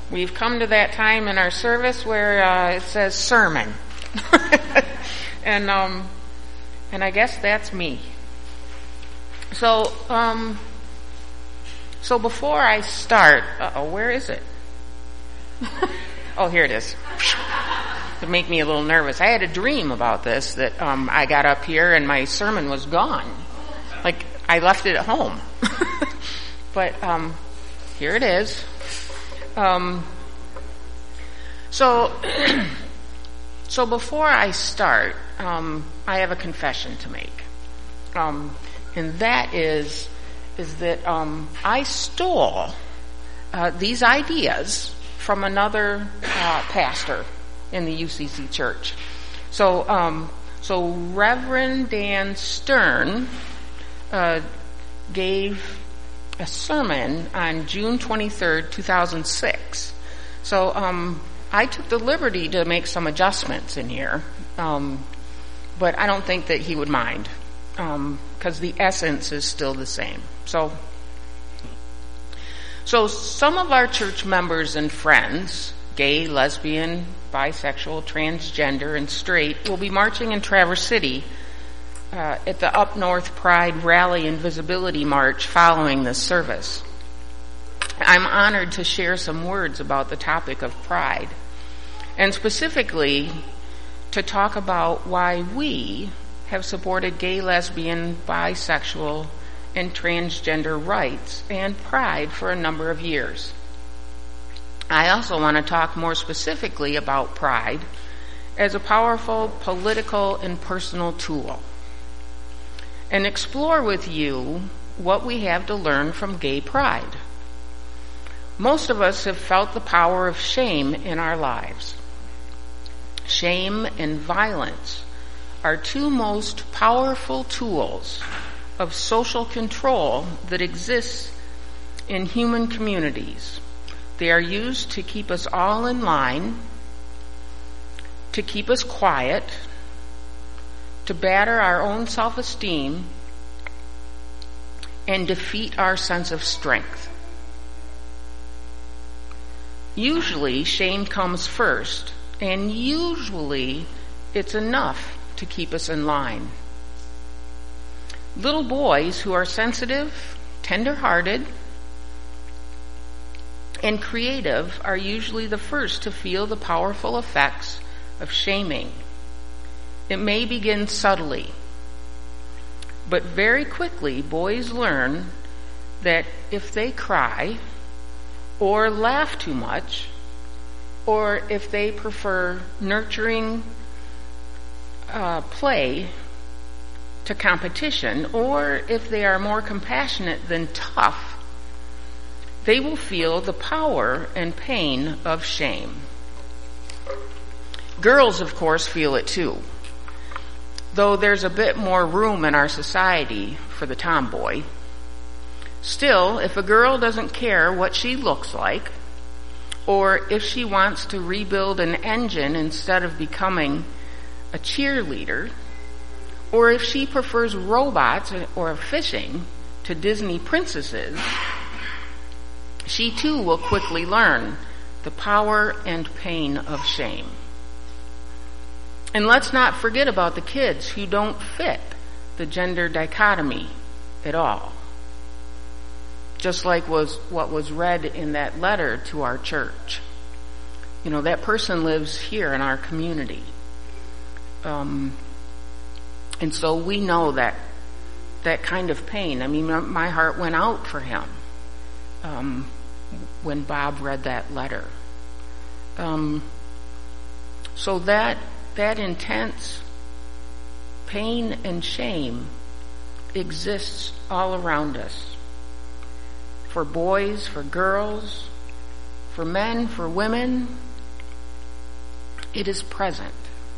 We've come to that time in our service where it says sermon. And I guess that's me. So before I start, where is it? Oh, here it is. To make me a little nervous. I had a dream about this, that I got up here and my sermon was gone. Like, I left it at home. But here it is. So before I start, I have a confession to make. And that is that I stole these ideas from another pastor in the UCC church. So Reverend Dan Stern gave a sermon on June 23rd, 2006. So I took the liberty to make some adjustments in here, but I don't think that he would mind, because the essence is still the same. So some of our church members and friends, gay, lesbian, bisexual, transgender, and straight, will be marching in Traverse City at the Up North Pride Rally and Visibility March following this service. I'm honored to share some words about the topic of pride, and specifically to talk about why we have supported gay, lesbian, bisexual, and transgender rights and pride for a number of years. I also want to talk more specifically about pride as a powerful political and personal tool, and explore with you what we have to learn from gay pride. Most of us have felt the power of shame in our lives. Shame and violence are two most powerful tools of social control that exists in human communities. They are used to keep us all in line, to keep us quiet, to batter our own self-esteem, and defeat our sense of strength. Usually, shame comes first, and usually it's enough to keep us in line. Little boys who are sensitive, tender-hearted, and creative are usually the first to feel the powerful effects of shaming. It may begin subtly, but very quickly boys learn that if they cry or laugh too much, or if they prefer nurturing play to competition, or if they are more compassionate than tough, they will feel the power and pain of shame. Girls, of course, feel it too, though there's a bit more room in our society for the tomboy. Still, if a girl doesn't care what she looks like, or if she wants to rebuild an engine instead of becoming a cheerleader, or if she prefers robots or fishing to Disney princesses, she too will quickly learn the power and pain of shame. And let's not forget about the kids who don't fit the gender dichotomy at all. Just like what was read in that letter to our church. You know, that person lives here in our community. And so we know that kind of pain. I mean, my heart went out for him when Bob read that letter. So that intense pain and shame exists all around us. For boys, for girls, for men, for women, it is present.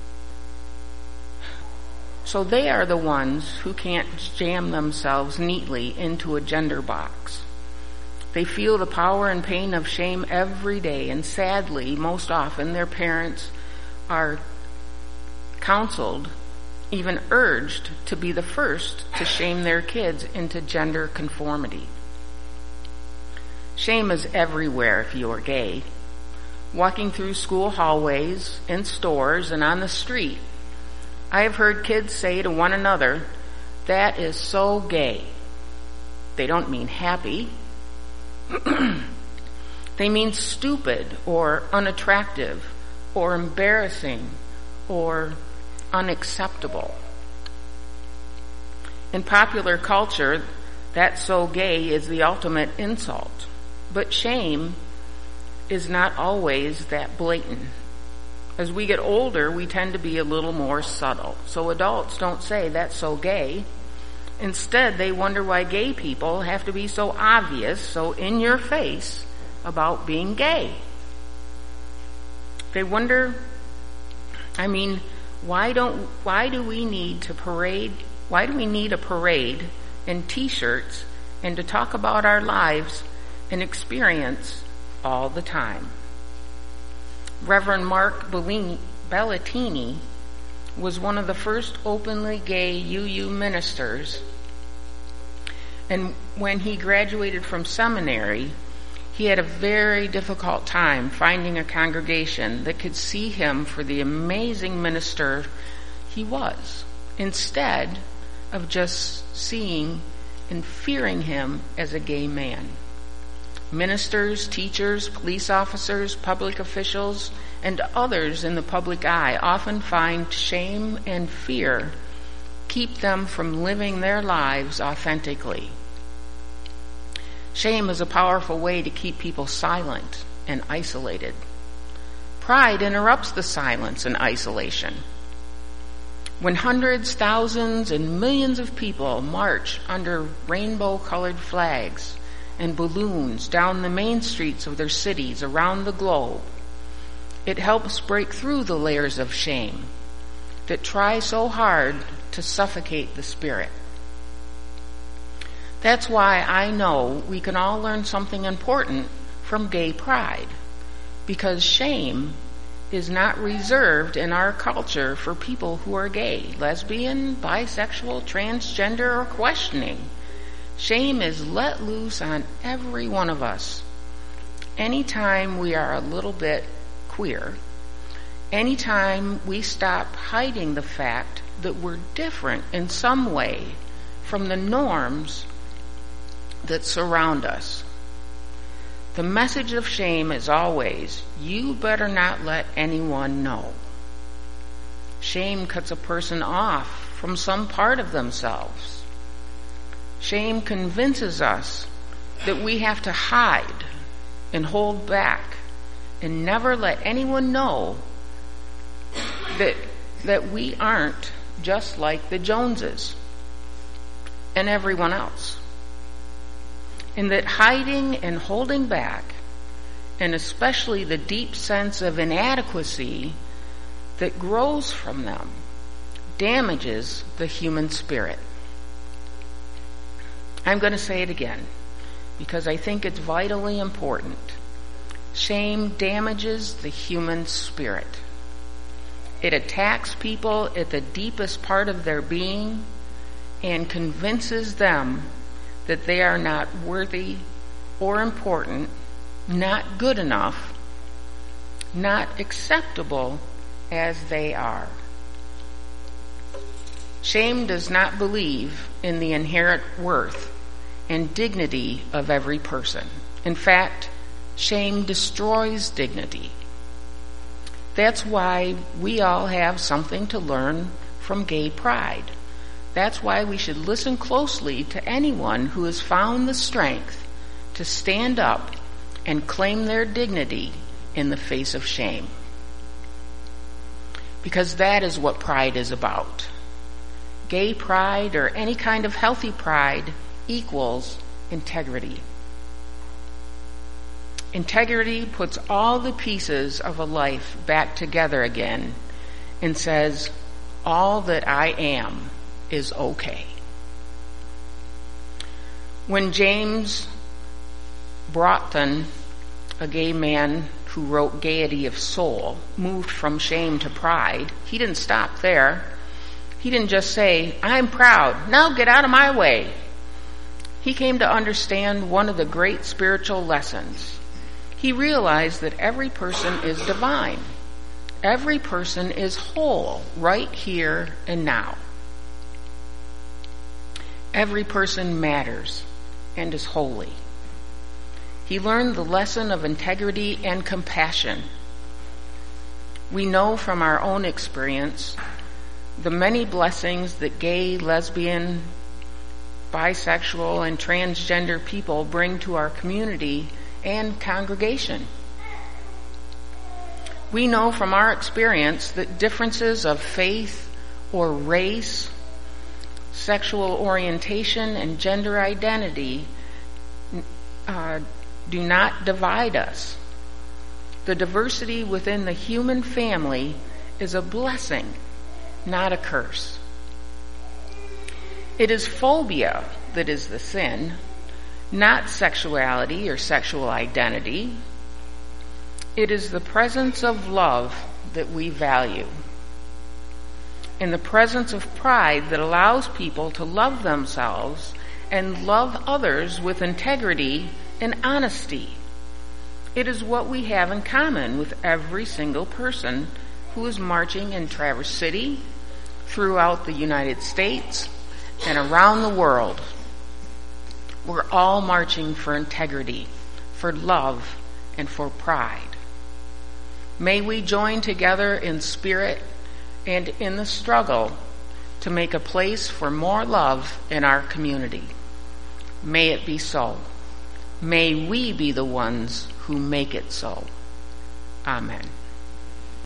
So they are the ones who can't jam themselves neatly into a gender box. They feel the power and pain of shame every day, and sadly, most often, their parents are counseled, even urged, to be the first to shame their kids into gender conformity. Shame is everywhere if you are gay. walking through school hallways, in stores, and on the street. I have heard kids say to one another, "That is so gay." They don't mean happy. They mean stupid or unattractive or embarrassing or unacceptable. In popular culture, "That's so gay" is the ultimate insult. But shame is not always that blatant. As we get older, we tend to be a little more subtle. So adults don't say, "That's so gay." Instead, they wonder why gay people have to be so obvious, so in your face about being gay. They wonder, why do we need a parade and t-shirts and to talk about our lives and experience all the time? Reverend Mark Bellatini was one of the first openly gay UU ministers, and when he graduated from seminary, he had a very difficult time finding a congregation that could see him for the amazing minister he was, instead of just seeing and fearing him as a gay man. Ministers, teachers, police officers, public officials, and others in the public eye often find shame and fear keep them from living their lives authentically. Shame is a powerful way to keep people silent and isolated. Pride interrupts the silence and isolation. When hundreds, thousands, and millions of people march under rainbow-colored flags and balloons down the main streets of their cities around the globe, it helps break through the layers of shame that try so hard to suffocate the spirit. That's why I know we can all learn something important from gay pride, because shame is not reserved in our culture for people who are gay, lesbian, bisexual, transgender, or questioning. Shame is let loose on every one of us. Anytime we are a little bit queer, anytime we stop hiding the fact that we're different in some way from the norms that surround us. The message of shame is always, you better not let anyone know. Shame cuts a person off from some part of themselves. Shame convinces us that we have to hide and hold back and never let anyone know that we aren't just like the Joneses and everyone else. And that hiding and holding back, and especially the deep sense of inadequacy that grows from them, damages the human spirit. I'm going to say it again, because I think it's vitally important. Shame damages the human spirit. It attacks people at the deepest part of their being and convinces them that they are not worthy or important, not good enough, not acceptable as they are. Shame does not believe in the inherent worth and dignity of every person. In fact, shame destroys dignity. That's why we all have something to learn from gay pride. That's why we should listen closely to anyone who has found the strength to stand up and claim their dignity in the face of shame. Because that is what pride is about. Gay pride, or any kind of healthy pride, equals integrity. Integrity puts all the pieces of a life back together again and says, all that I am is okay. When James Broughton, a gay man who wrote Gaiety of Soul, moved from shame to pride, he didn't stop there. He didn't just say, I'm proud, now get out of my way. He came to understand one of the great spiritual lessons. he realized that every person is divine. Every person is whole right here and now. Every person matters and is holy. He learned the lesson of integrity and compassion. We know from our own experience the many blessings that gay, lesbian, bisexual, and transgender people bring to our community and congregation. We know from our experience that differences of faith or race, sexual orientation, and gender identity do not divide us. The diversity within the human family is a blessing, not a curse. It is phobia that is the sin, not sexuality or sexual identity. It is the presence of love that we value, and the presence of pride that allows people to love themselves and love others with integrity and honesty. It is what we have in common with every single person who is marching in Traverse City, throughout the United States, and around the world. We're all marching for integrity, for love, and for pride. May we join together in spirit and in the struggle to make a place for more love in our community. May it be so. May we be the ones who make it so. Amen.